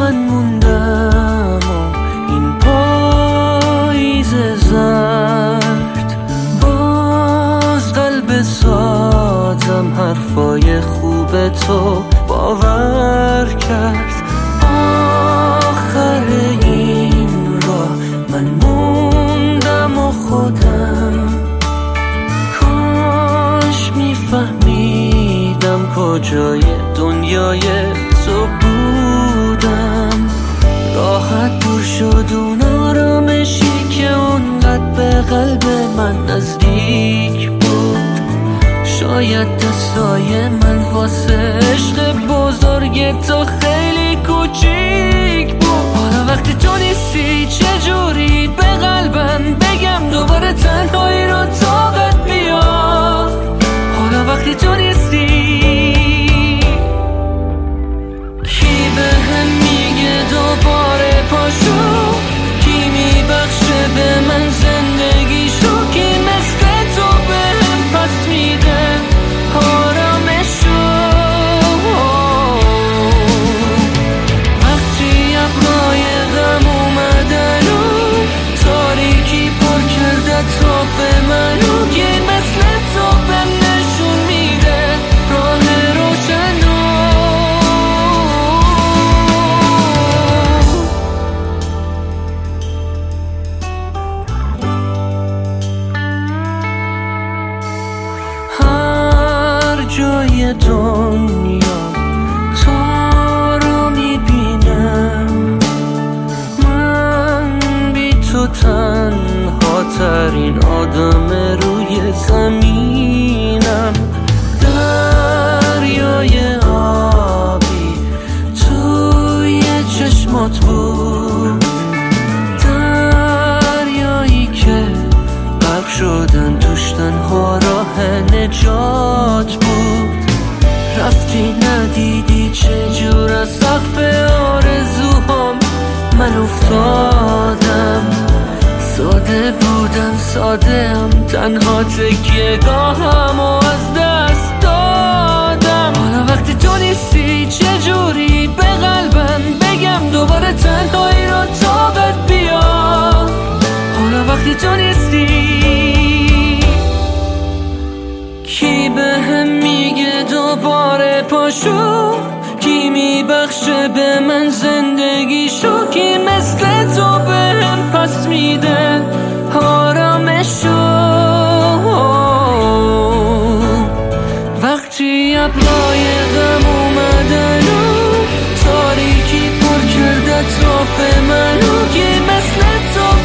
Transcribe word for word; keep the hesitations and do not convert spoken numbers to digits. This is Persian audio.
من موندم و این پاییز زرد باز قلب سازم حرفای خوب تو باور کرد. آخر این راه من موندم و خودم کاش میفهمیدم کجای دنیای تو بودم. راحت دور شد اون آرامشی که اونقدر به قلب من نزدیک بود. شاید دستای من واسه عشق بزرگ تو خیلی کوچیک بود. حالا وقتی تو نیستی چجوری به قلبم بگم دوباره تنهایی رو طاقت بیار. حالا وقتی تو نیستی کی به هم میگه دوباره پاشو، کی میبخشه به من زندگیشو، کی مثل تو به هم پس میده آرامشو. وقتی ابرای غم اومدن و تاریکی پر کرده اطراف منو، کی مثل تو به نشون میده راه روشنو. هر جای دنیا تو رو میبینم، من بی تو تنها ترین آدم روی زمینم. دریای آبی توی چشمات بود، دریایی که غرق شدن توش تنها راه نجات بود. رفتی ندیدی چجور از سقف آرزوهام من افتادم. ساده بودم ساده‌ام، تنها تکیه گاهم و از دست دادم. حالا وقتی تو نیستی چجوری به قلبم بگم دوباره تنهایی رو طاقت بیار. حالا وقتی تو نیستی کی به هم میگه دوباره پاشو، کی میبخشه به من زندگیشو، کی مثل تو به هم پس میده آرامشو. وقتی ابرای غم اومدن و تاریکی پر کرده اطراف منو، کی مثل تو